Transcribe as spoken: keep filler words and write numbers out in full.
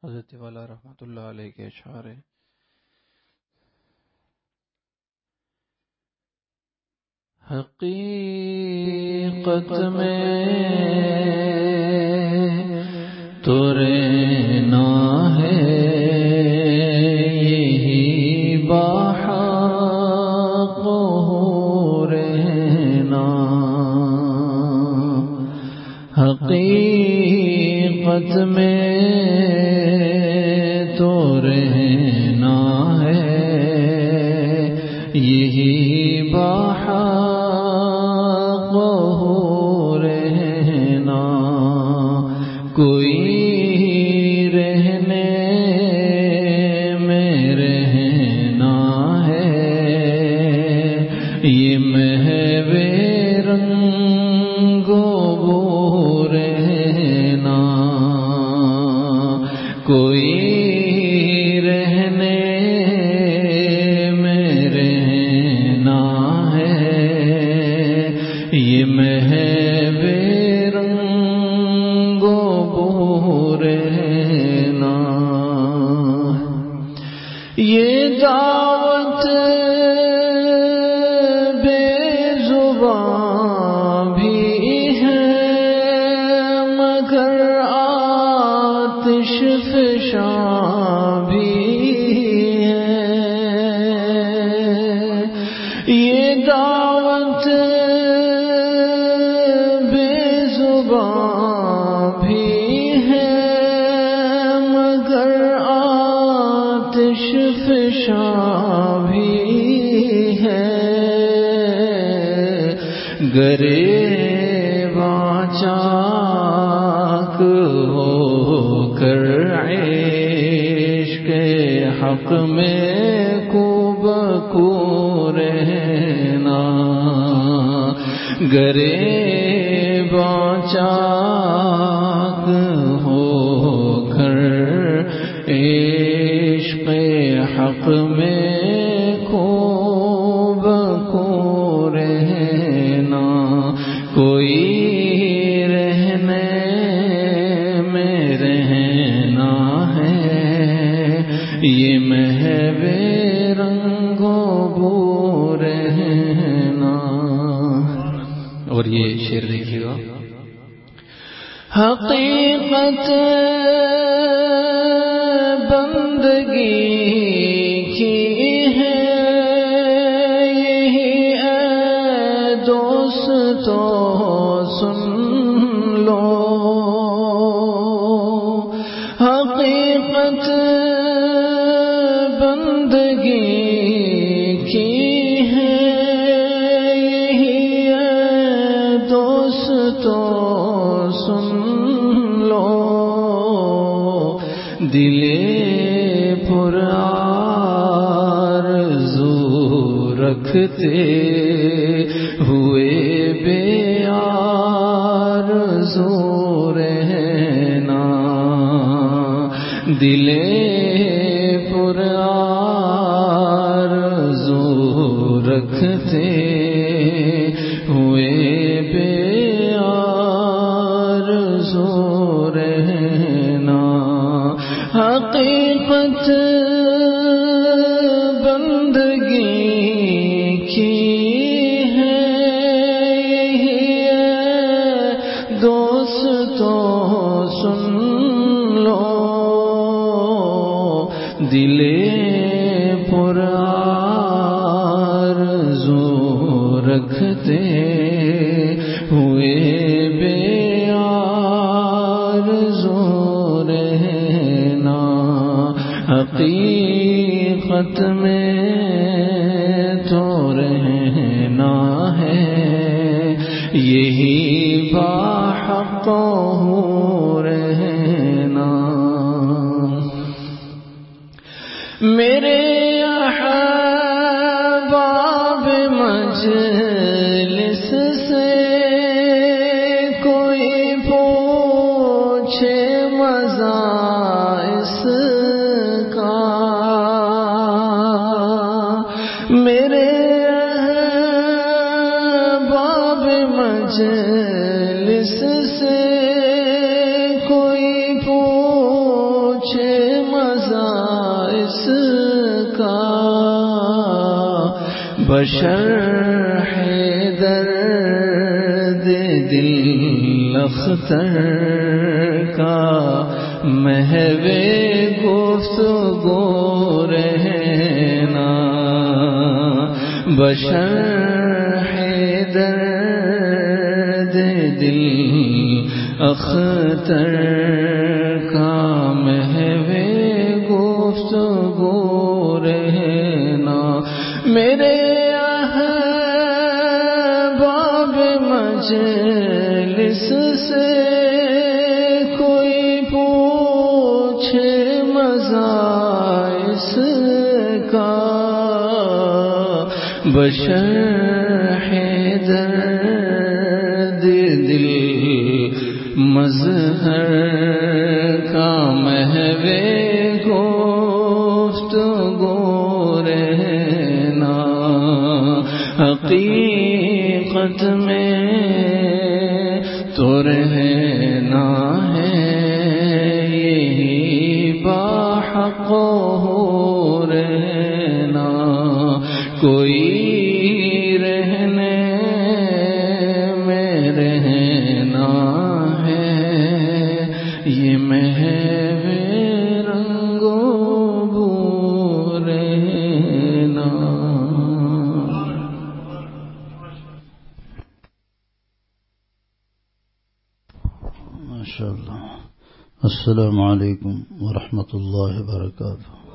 حضرت والا رحمۃ اللہ علیہ کے اشعار ہیں۔ حقیقت میں تو رہنا ہے یہی باحق ہو رہنا، حقیقت میں تو رہنا ہے یہی باحق ہو رہنا، کوئی رہنے میں رہنا ہے یہ محو رنگ و بو رہنا، کوئی رہنے میں رہنا ہے یہ محو رنگ و بو رہنا، یہ دعوت بے زبان بھی ہے مگر آتش فشاں بھی ہے، یہ دعوت بے زبان بھی ہے مگر آتش فشاں بھی ہے، گریباں چاک ہو کر عشق حق میں کو بکو رہنا، گریباں چاک ہو کر عشق حق میں خوب کو رہنا، کوئی رہنے میں رہنا ہے یہ محو رنگ و بو رہنا۔ اور یہ شعر دیکھیے گا، حقیقت بندگی کی ہے یہی اے دوستو سن لو، حقیقت بندگی کی ہے یہی اے دوستو سن لو، دل پر آرزو رکھتے ہوئے بے آرزو رہنا، دل پر آرزو رکھتے ہوئے بے آرزو رہنا، حقیقت بندگی کی ہے یہی ہے دوستو سن لو، دل پر آرزو رکھتے ہوئے بے آرزو رہنا، حقیقت میں تو رہنا ہے یہی باحق ہو رہنا، میرے احباب مجلس سے کوئی پوچھے مزہ اس کا، میرے احباب مجلس سے کوئی پوچھے بشرح درد دل اختر کا محو گفتگو رہنا، بشرح درد دل اختر کا محو گفتگو رہنا، میرے احباب مجلس سے کوئی پوچھے مزہ اس کا، بشرح درد دل مظہر کا محو گفتگو رہنا، حقیقت میں تو رہنا ہے یہی باحق ہو رہنا، کوئی رہنے میں رہنا ہے یہ محو رنگ و بو رہنا۔ ماشاء اللہ۔ السلام علیکم ورحمۃ اللہ وبرکاتہ۔